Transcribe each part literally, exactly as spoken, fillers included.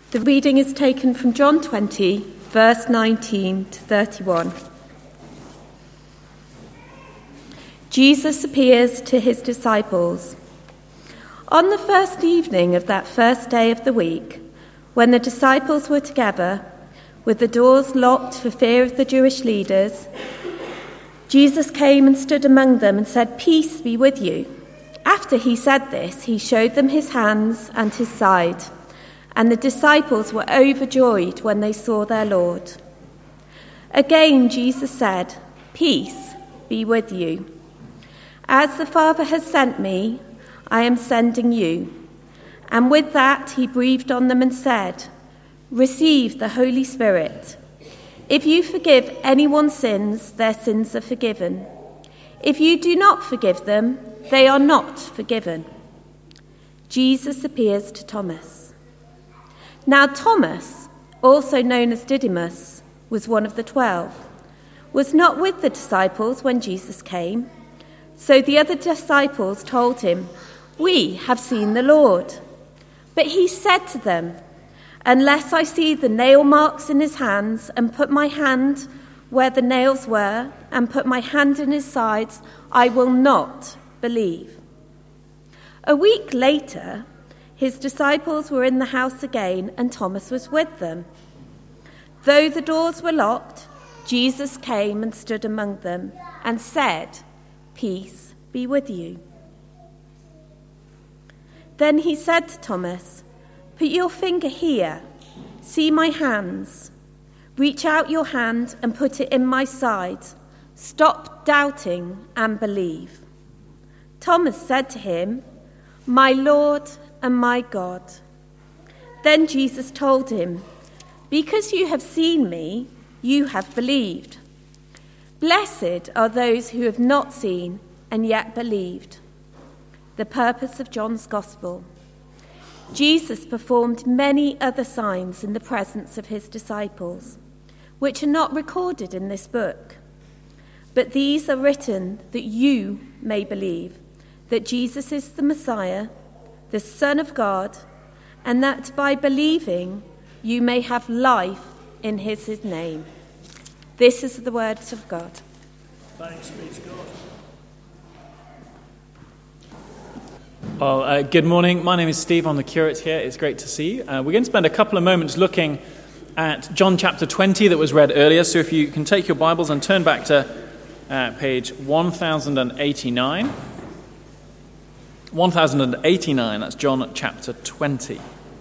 The reading is taken from John twenty, verse nineteen to thirty-one. Jesus appears to his disciples. On the first evening of that first day of the week, when the disciples were together, with the doors locked for fear of the Jewish leaders, Jesus came and stood among them and said, "Peace be with you." After he said this, he showed them his hands and his side, and the disciples were overjoyed when they saw their Lord. Again, Jesus said, "Peace be with you. As the Father has sent me, I am sending you." And with that, he breathed on them and said, "Receive the Holy Spirit. If you forgive anyone's sins, their sins are forgiven. If you do not forgive them, they are not forgiven." Jesus appears to Thomas. Now Thomas, also known as Didymus, was one of the twelve, was not with the disciples when Jesus came. So the other disciples told him, "We have seen the Lord." But he said to them, "Unless I see the nail marks in his hands and put my hand where the nails were and put my hand in his sides, I will not believe." A week later, his disciples were in the house again and Thomas was with them. Though the doors were locked, Jesus came and stood among them and said, "Peace be with you." Then he said to Thomas, "Put your finger here, see my hands. Reach out your hand and put it in my side. Stop doubting and believe." Thomas said to him, "My Lord and my God." Then Jesus told him, "Because you have seen me, you have believed. Blessed are those who have not seen and yet believed." The purpose of John's Gospel. Jesus performed many other signs in the presence of his disciples, which are not recorded in this book. But these are written that you may believe that Jesus is the Messiah, the Son of God, and that by believing you may have life in his, his name. This is the word of God. Thanks be to God. Well, uh, good morning. My name is Steve. I'm the curate here. It's great to see you. Uh, we're going to spend a couple of moments looking at John chapter twenty that was read earlier. So if you can take your Bibles and turn back to uh, page one thousand eighty-nine. one thousand eighty-nine, that's John chapter twenty.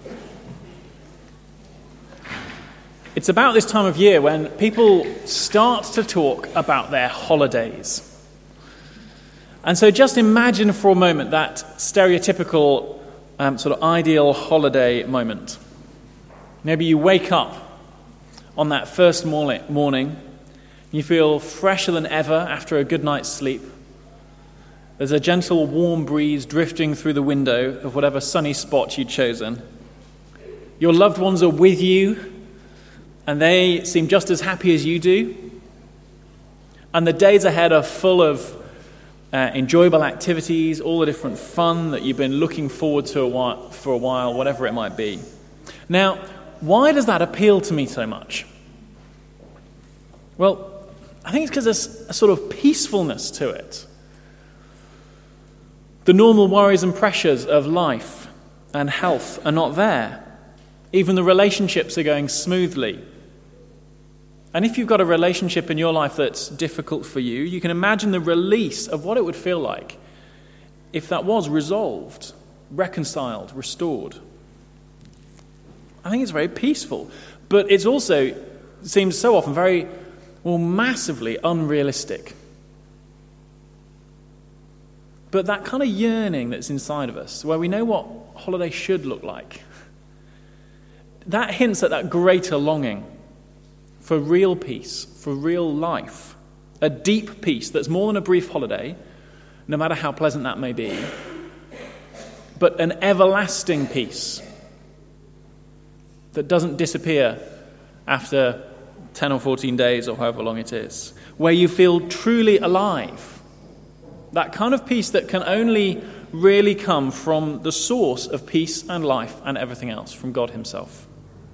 It's about this time of year when people start to talk about their holidays. And so just imagine for a moment that stereotypical um, sort of ideal holiday moment. Maybe you wake up on that first morning, you feel fresher than ever after a good night's sleep. There's a gentle warm breeze drifting through the window of whatever sunny spot you'd chosen. Your loved ones are with you, and they seem just as happy as you do. And the days ahead are full of Uh, enjoyable activities, all the different fun that you've been looking forward to a while, for a while, whatever it might be. Now, why does that appeal to me so much? Well, I think it's because there's a sort of peacefulness to it. The normal worries and pressures of life and health are not there. Even the relationships are going smoothly. And if you've got a relationship in your life that's difficult for you, you can imagine the release of what it would feel like if that was resolved, reconciled, restored. I think it's very peaceful. But it's also, it seems so often, very, well, massively unrealistic. But that kind of yearning that's inside of us, where we know what holiday should look like, that hints at that greater longing for real peace, for real life, a deep peace that's more than a brief holiday, no matter how pleasant that may be, but an everlasting peace that doesn't disappear after ten or fourteen days or however long it is, where you feel truly alive. That kind of peace that can only really come from the source of peace and life and everything else, from God himself.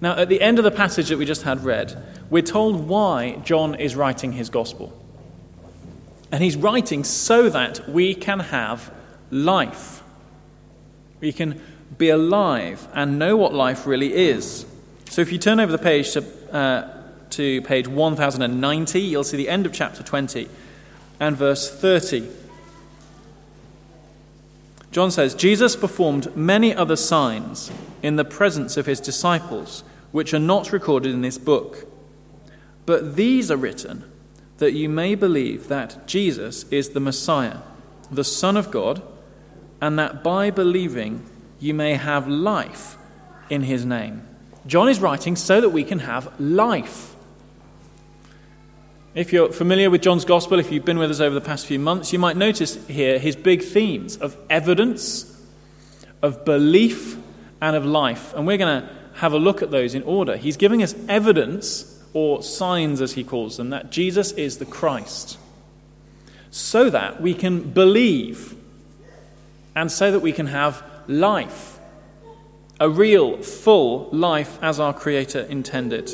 Now, at the end of the passage that we just had read, we're told why John is writing his gospel. And he's writing so that we can have life. We can be alive and know what life really is. So if you turn over the page to, uh, to page one thousand ninety, you'll see the end of chapter twenty and verse thirty. John says, Jesus performed many other signs in the presence of his disciples, which are not recorded in this book. But these are written that you may believe that Jesus is the Messiah, the Son of God, and that by believing you may have life in his name. John is writing so that we can have life. If you're familiar with John's Gospel, if you've been with us over the past few months, you might notice here his big themes of evidence, of belief, and of life. And we're going to have a look at those in order. He's giving us evidence, or signs as he calls them, that Jesus is the Christ, so that we can believe, and so that we can have life, a real, full life as our Creator intended.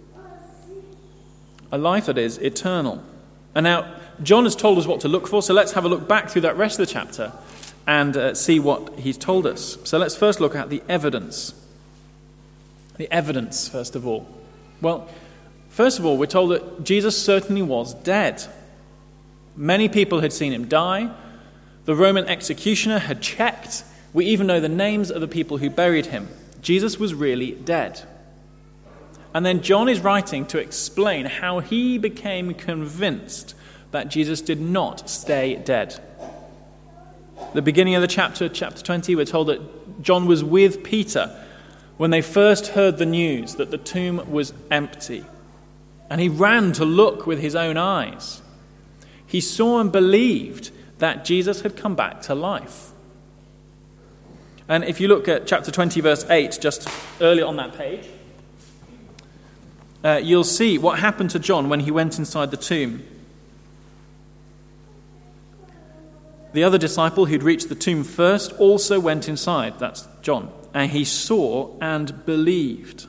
A life that is eternal. And now, John has told us what to look for, so let's have a look back through that rest of the chapter and uh, see what he's told us. So let's first look at the evidence. The evidence, first of all. Well, first of all, we're told that Jesus certainly was dead. Many people had seen him die. The Roman executioner had checked. We even know the names of the people who buried him. Jesus was really dead. And then John is writing to explain how he became convinced that Jesus did not stay dead. The beginning of the chapter, chapter twenty, we're told that John was with Peter when they first heard the news that the tomb was empty. And he ran to look with his own eyes. He saw and believed that Jesus had come back to life. And if you look at chapter twenty, verse eight, just early on that page, uh, you'll see what happened to John when he went inside the tomb. The other disciple who'd reached the tomb first also went inside. That's John. And he saw and believed.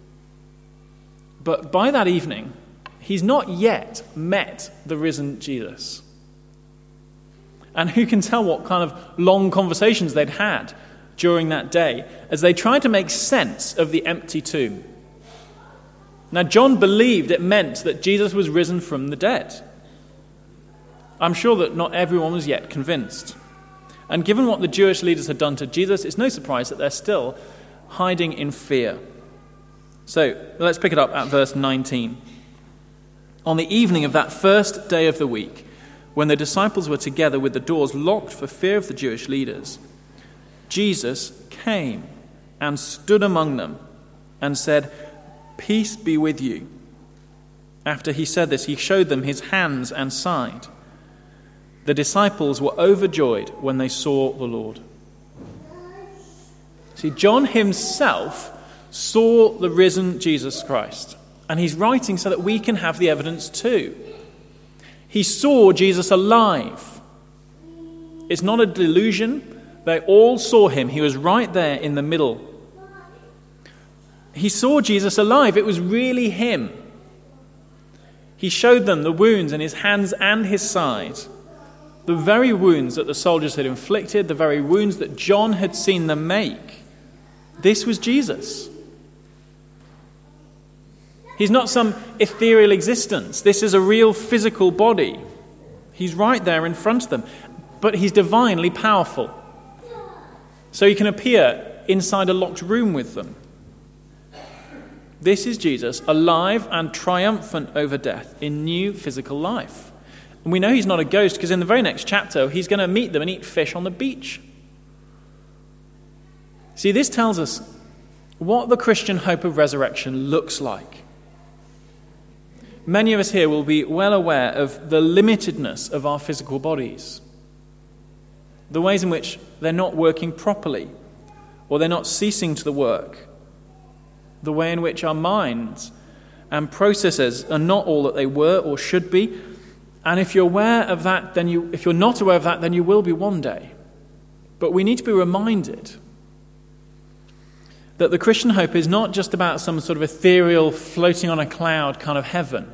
But by that evening, he's not yet met the risen Jesus. And who can tell what kind of long conversations they'd had during that day as they tried to make sense of the empty tomb. Now, John believed it meant that Jesus was risen from the dead. I'm sure that not everyone was yet convinced. And given what the Jewish leaders had done to Jesus, it's no surprise that they're still hiding in fear. So, let's pick it up at verse nineteen. On the evening of that first day of the week, when the disciples were together with the doors locked for fear of the Jewish leaders, Jesus came and stood among them and said, "Peace be with you." After he said this, he showed them his hands and side. The disciples were overjoyed when they saw the Lord. See, John himself saw the risen Jesus Christ, and he's writing so that we can have the evidence too. He saw Jesus alive. It's not a delusion. They all saw him. He was right there in the middle. He saw Jesus alive. It was really him. He showed them the wounds in his hands and his side. The very wounds that the soldiers had inflicted, the very wounds that John had seen them make. This was Jesus. He's not some ethereal existence. This is a real physical body. He's right there in front of them. But he's divinely powerful. So he can appear inside a locked room with them. This is Jesus, alive and triumphant over death in new physical life. And we know he's not a ghost because in the very next chapter, he's going to meet them and eat fish on the beach. See, this tells us what the Christian hope of resurrection looks like. Many of us here will be well aware of the limitedness of our physical bodies, the ways in which they're not working properly, or they're not ceasing to work, the way in which our minds and processes are not all that they were or should be. And if you're aware of that, then you, if you're not aware of that, then you will be one day. But we need to be reminded that the Christian hope is not just about some sort of ethereal, floating on a cloud kind of heaven.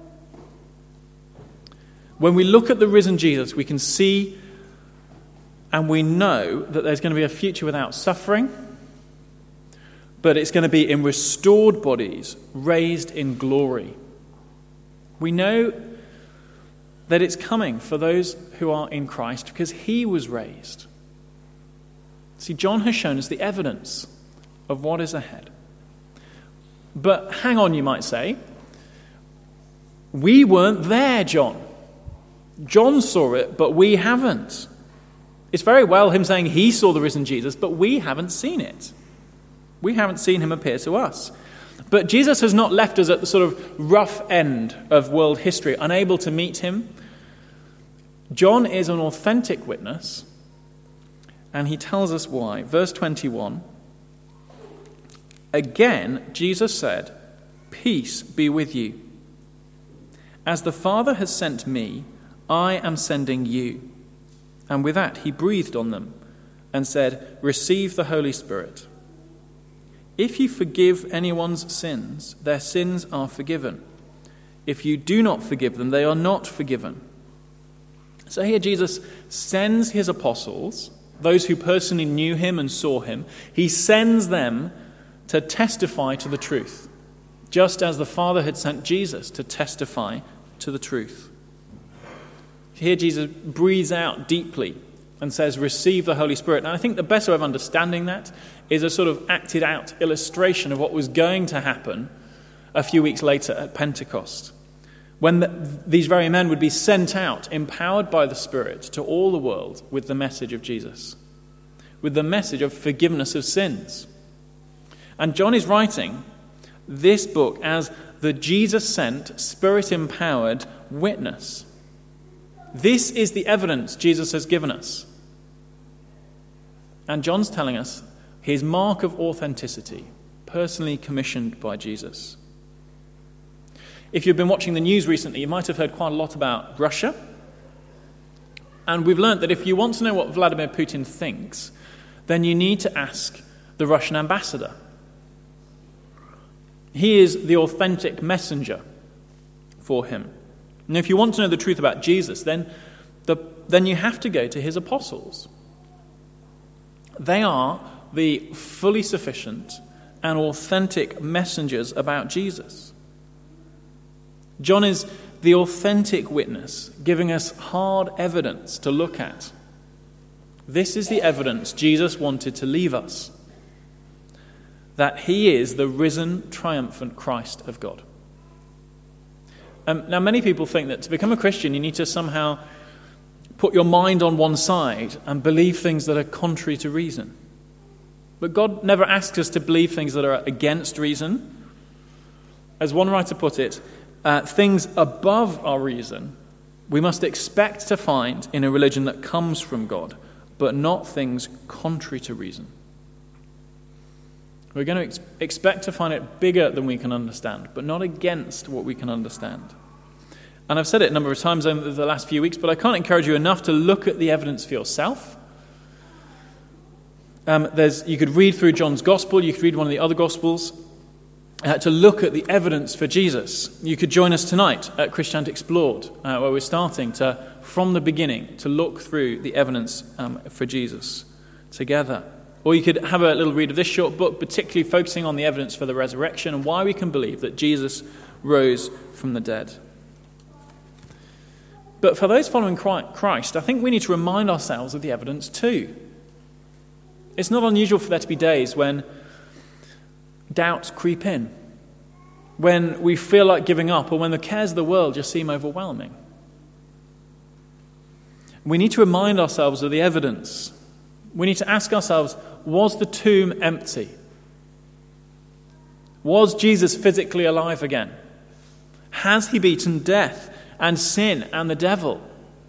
When we look at the risen Jesus, we can see and we know that there's going to be a future without suffering, but it's going to be in restored bodies, raised in glory. We know that it's coming for those who are in Christ because he was raised. See, John has shown us the evidence of what is ahead. But hang on, you might say. We weren't there, John. John saw it, but we haven't. It's very well him saying he saw the risen Jesus, but we haven't seen it. We haven't seen him appear to us. But Jesus has not left us at the sort of rough end of world history, unable to meet him. John is an authentic witness, and he tells us why. Verse twenty-one, again, Jesus said, "Peace be with you. As the Father has sent me, I am sending you." And with that, he breathed on them and said, "Receive the Holy Spirit. If you forgive anyone's sins, their sins are forgiven. If you do not forgive them, they are not forgiven." So here Jesus sends his apostles, those who personally knew him and saw him, he sends them to testify to the truth, just as the Father had sent Jesus to testify to the truth. Here Jesus breathes out deeply and says, "Receive the Holy Spirit." And I think the best way of understanding that is a sort of acted out illustration of what was going to happen a few weeks later at Pentecost, when the, these very men would be sent out, empowered by the Spirit, to all the world with the message of Jesus, with the message of forgiveness of sins. And John is writing this book as the Jesus-sent, Spirit-empowered witness. This is the evidence Jesus has given us. And John's telling us his mark of authenticity, personally commissioned by Jesus. If you've been watching the news recently, you might have heard quite a lot about Russia. And we've learned that if you want to know what Vladimir Putin thinks, then you need to ask the Russian ambassador. He is the authentic messenger for him. And if you want to know the truth about Jesus, then, the, then you have to go to his apostles. They are the fully sufficient and authentic messengers about Jesus. John is the authentic witness, giving us hard evidence to look at. This is the evidence Jesus wanted to leave us, that he is the risen, triumphant Christ of God. Um, now, many people think that to become a Christian, you need to somehow put your mind on one side and believe things that are contrary to reason. But God never asks us to believe things that are against reason. As one writer put it, uh, things above our reason we must expect to find in a religion that comes from God, but not things contrary to reason. We're going to ex- expect to find it bigger than we can understand, but not against what we can understand. And I've said it a number of times over the last few weeks, but I can't encourage you enough to look at the evidence for yourself. Um, there's, you could read through John's Gospel, you could read one of the other Gospels, uh, to look at the evidence for Jesus. You could join us tonight at Christianity Explored, uh, where we're starting to, from the beginning, to look through the evidence um, for Jesus together. Or you could have a little read of this short book, particularly focusing on the evidence for the resurrection and why we can believe that Jesus rose from the dead. But for those following Christ, I think we need to remind ourselves of the evidence too. It's not unusual for there to be days when doubts creep in, when we feel like giving up, or when the cares of the world just seem overwhelming. We need to remind ourselves of the evidence. We need to ask ourselves, was the tomb empty? Was Jesus physically alive again? Has he beaten death and sin and the devil?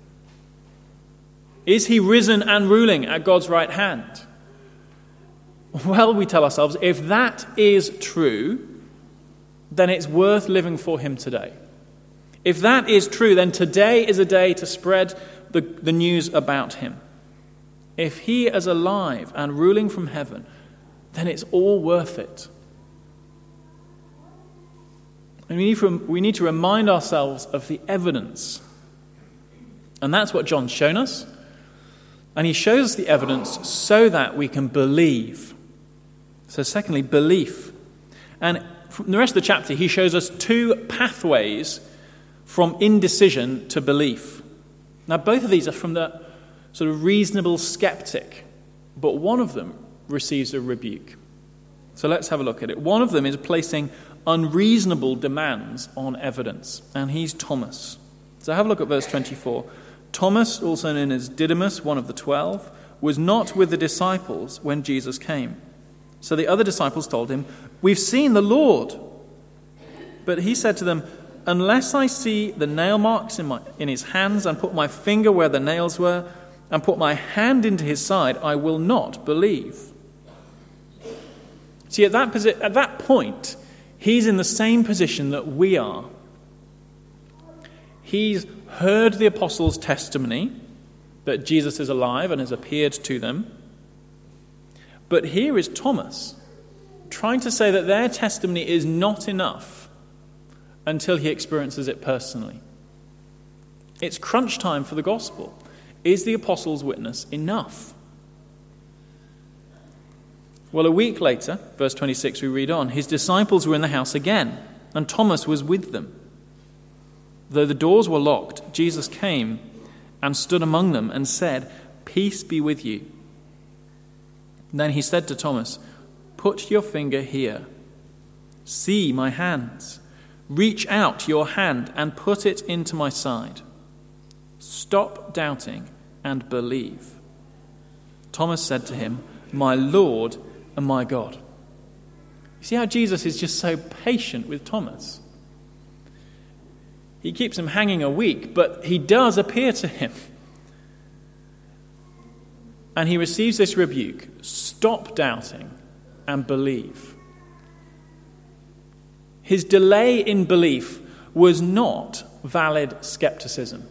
Is he risen and ruling at God's right hand? Well, we tell ourselves, if that is true, then it's worth living for him today. If that is true, then today is a day to spread the, the news about him. If he is alive and ruling from heaven, then it's all worth it. And we need, to, we need to remind ourselves of the evidence. And that's what John's shown us. And he shows us the evidence so that we can believe. So secondly, belief. And from the rest of the chapter, he shows us two pathways from indecision to belief. Now, both of these are from the sort of reasonable skeptic, but one of them receives a rebuke. So let's have a look at it. One of them is placing unreasonable demands on evidence, and he's Thomas. So have a look at verse twenty-four. Thomas, also known as Didymus, one of the twelve, was not with the disciples when Jesus came. So the other disciples told him, "We've seen the Lord." But he said to them, "Unless I see the nail marks in my in his hands and put my finger where the nails were and put my hand into his side, I will not believe." See, at that posi- at that point, he's in the same position that we are. He's heard the apostles' testimony that Jesus is alive and has appeared to them. But here is Thomas trying to say that their testimony is not enough until he experiences it personally. It's crunch time for the gospel. Is the apostles' witness enough? Well, a week later, verse twenty-six, we read on, his disciples were in the house again, and Thomas was with them. Though the doors were locked, Jesus came and stood among them and said, "Peace be with you." Then he said to Thomas, "Put your finger here. See my hands. Reach out your hand and put it into my side. Stop doubting and believe." Thomas said to him, "My Lord and my God." You see how Jesus is just so patient with Thomas? He keeps him hanging a week, but he does appear to him. And he receives this rebuke: stop doubting and believe. His delay in belief was not valid skepticism.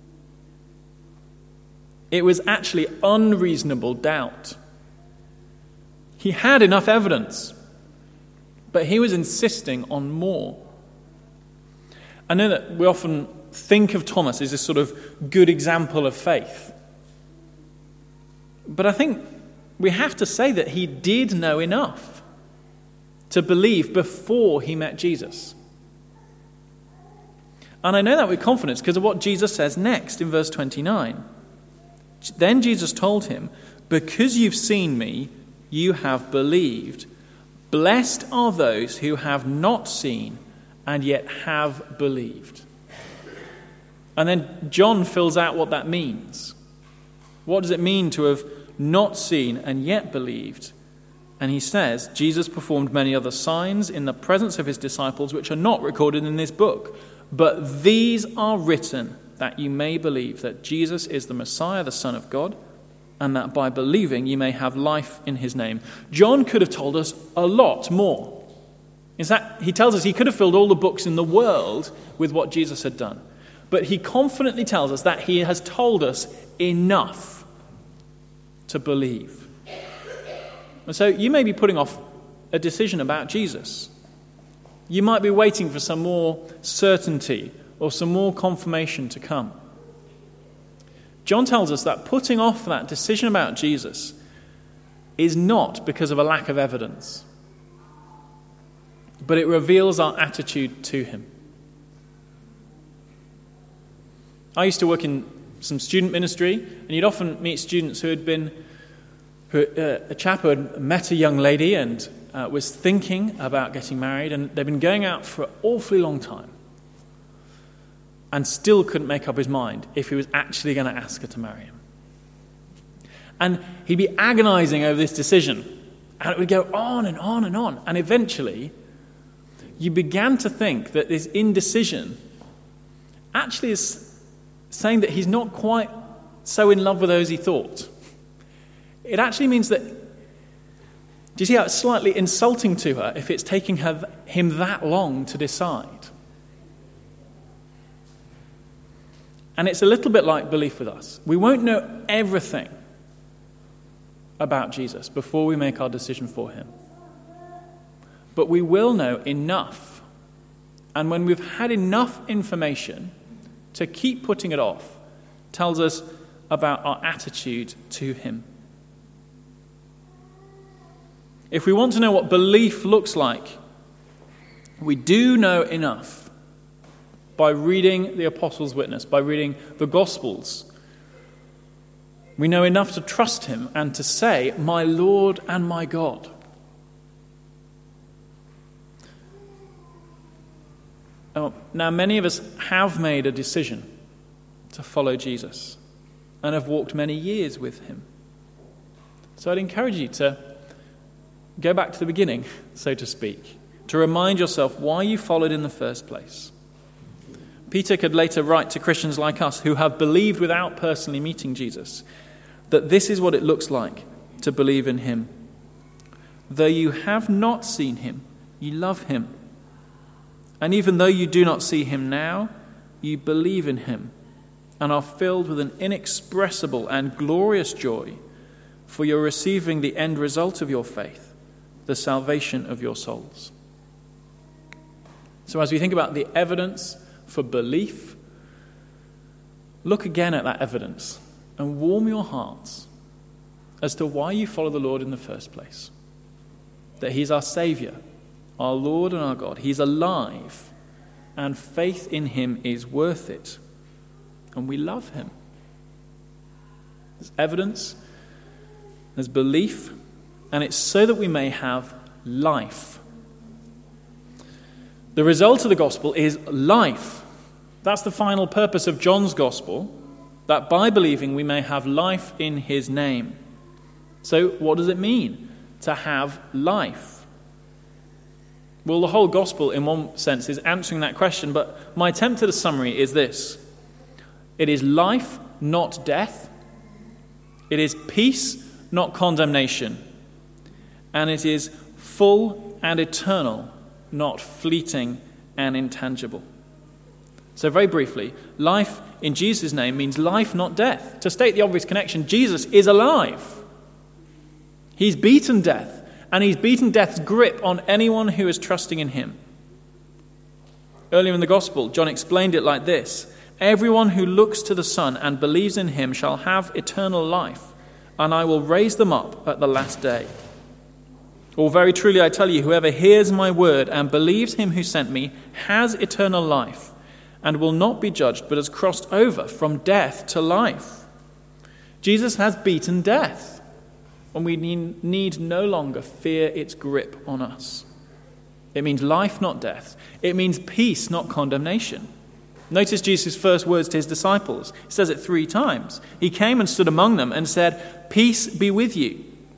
It was actually unreasonable doubt. He had enough evidence, but he was insisting on more. I know that we often think of Thomas as this sort of good example of faith. But I think we have to say that he did know enough to believe before he met Jesus. And I know that with confidence because of what Jesus says next in verse twenty-nine. Then Jesus told him, "Because you've seen me, you have believed. Blessed are those who have not seen and yet have believed." And then John fills out what that means. What does it mean to have not seen and yet believed? And he says, Jesus performed many other signs in the presence of his disciples, which are not recorded in this book. But these are written that you may believe that Jesus is the Messiah, the Son of God, and that by believing you may have life in his name. John could have told us a lot more. In fact, he tells us he could have filled all the books in the world with what Jesus had done. But he confidently tells us that he has told us enough to believe. And so you may be putting off a decision about Jesus. You might be waiting for some more certainty or some more confirmation to come. John tells us that putting off that decision about Jesus is not because of a lack of evidence, but it reveals our attitude to him. I used to work in some student ministry, and you'd often meet students who had been, who, uh, a chap who had met a young lady and uh, was thinking about getting married, and they'd been going out for an awfully long time and still couldn't make up his mind if he was actually going to ask her to marry him. And he'd be agonizing over this decision, and it would go on and on and on, and eventually you began to think that this indecision actually is saying that he's not quite so in love with her as he thought. It actually means that, do you see how it's slightly insulting to her if it's taking her, him that long to decide? And it's a little bit like belief with us. We won't know everything about Jesus before we make our decision for him. But we will know enough. And when we've had enough information to keep putting it off, tells us about our attitude to him. If we want to know what belief looks like, we do know enough by reading the Apostles' Witness, by reading the Gospels. We know enough to trust him and to say, "My Lord and my God." Oh, now, many of us have made a decision to follow Jesus and have walked many years with him. So I'd encourage you to go back to the beginning, so to speak, to remind yourself why you followed in the first place. Peter could later write to Christians like us who have believed without personally meeting Jesus that this is what it looks like to believe in him. Though you have not seen him, you love him. And even though you do not see him now, you believe in him and are filled with an inexpressible and glorious joy, for you're receiving the end result of your faith, the salvation of your souls. So as we think about the evidence for belief, look again at that evidence and warm your hearts as to why you follow the Lord in the first place. That he's our Saviour, our Lord and our God. He's alive, and faith in him is worth it. And we love him. There's evidence, there's belief, and it's so that we may have life. The result of the gospel is life. That's the final purpose of John's gospel, that by believing we may have life in his name. So what does it mean to have life? Well, the whole gospel, in one sense, is answering that question, but my attempt at a summary is this. It is life, not death. It is peace, not condemnation. And it is full and eternal, not fleeting and intangible. So very briefly, life in Jesus' name means life, not death. To state the obvious connection, Jesus is alive. He's beaten death, and he's beaten death's grip on anyone who is trusting in him. Earlier in the gospel, John explained it like this: "Everyone who looks to the Son and believes in him shall have eternal life, and I will raise them up at the last day. Or very truly I tell you, whoever hears my word and believes him who sent me has eternal life, and will not be judged, but has crossed over from death to life." Jesus has beaten death, and we need no longer fear its grip on us. It means life, not death. It means peace, not condemnation. Notice Jesus' first words to his disciples. He says it three times. He came and stood among them and said, "Peace be with you."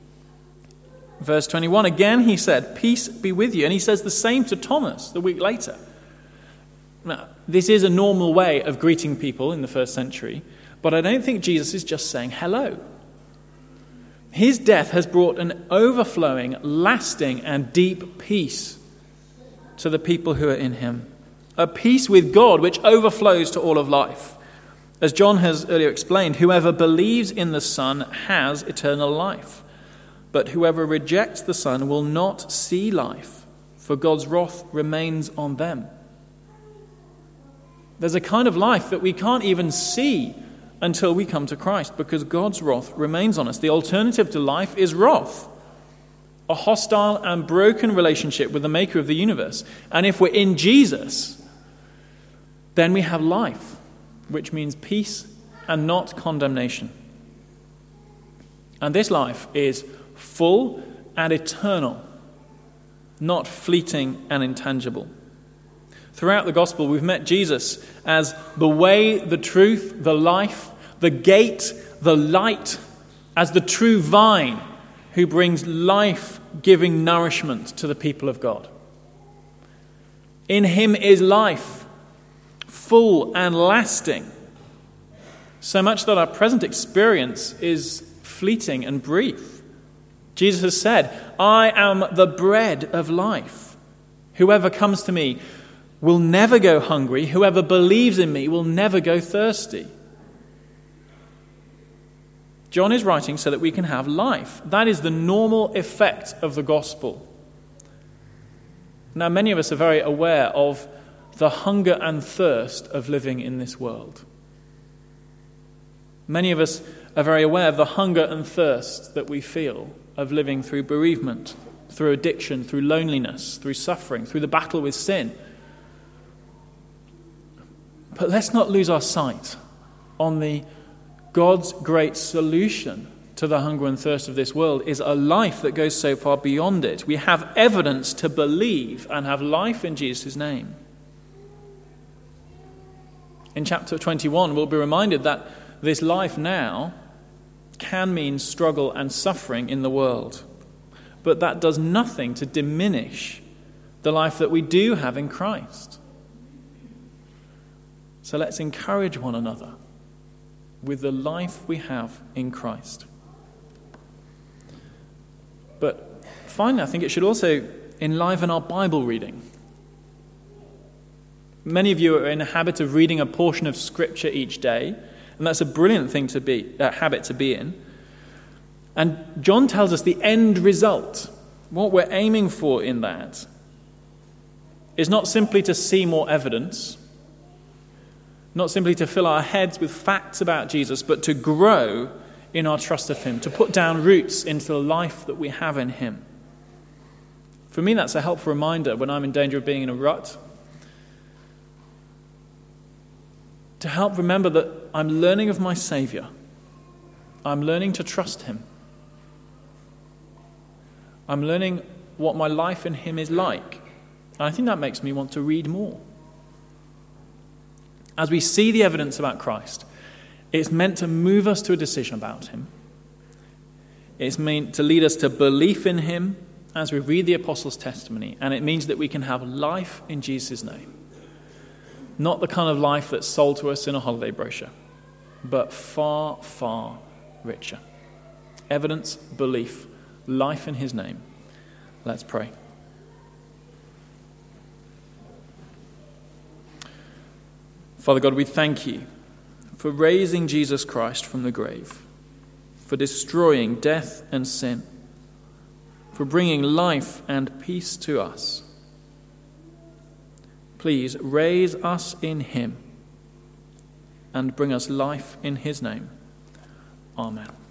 Verse twenty-one, again he said, "Peace be with you." And he says the same to Thomas the week later. Now, this is a normal way of greeting people in the first century, but I don't think Jesus is just saying hello. His death has brought an overflowing, lasting, and deep peace to the people who are in him. A peace with God which overflows to all of life. As John has earlier explained, whoever believes in the Son has eternal life. But whoever rejects the Son will not see life, for God's wrath remains on them. There's a kind of life that we can't even see until we come to Christ, because God's wrath remains on us. The alternative to life is wrath, a hostile and broken relationship with the maker of the universe. And if we're in Jesus, then we have life, which means peace and not condemnation. And this life is full and eternal, not fleeting and intangible. Throughout the gospel, we've met Jesus as the way, the truth, the life, the gate, the light, as the true vine who brings life-giving nourishment to the people of God. In him is life, full and lasting, so much that our present experience is fleeting and brief. Jesus has said, "I am the bread of life. Whoever comes to me will never go hungry. Whoever believes in me will never go thirsty." John is writing so that we can have life. That is the normal effect of the gospel. Now, many of us are very aware of the hunger and thirst of living in this world. Many of us are very aware of the hunger and thirst that we feel of living through bereavement, through addiction, through loneliness, through suffering, through the battle with sin. But let's not lose our sight on the God's great solution to the hunger and thirst of this world is a life that goes so far beyond it. We have evidence to believe and have life in Jesus' name. In chapter twenty-one, we'll be reminded that this life now can mean struggle and suffering in the world. But that does nothing to diminish the life that we do have in Christ. So let's encourage one another with the life we have in Christ. But finally, I think it should also enliven our Bible reading. Many of you are in a habit of reading a portion of Scripture each day, and that's a brilliant thing to be, a habit to be in. And John tells us the end result, what we're aiming for in that, is not simply to see more evidence, not simply to fill our heads with facts about Jesus, but to grow in our trust of him, to put down roots into the life that we have in him. For me, that's a helpful reminder when I'm in danger of being in a rut, to help remember that I'm learning of my Saviour. I'm learning to trust him. I'm learning what my life in him is like. And I think that makes me want to read more. As we see the evidence about Christ, it's meant to move us to a decision about him. It's meant to lead us to belief in him as we read the Apostles' testimony. And it means that we can have life in Jesus' name. Not the kind of life that's sold to us in a holiday brochure, but far, far richer. Evidence, belief, life in his name. Let's pray. Father God, we thank you for raising Jesus Christ from the grave, for destroying death and sin, for bringing life and peace to us. Please raise us in him and bring us life in his name. Amen.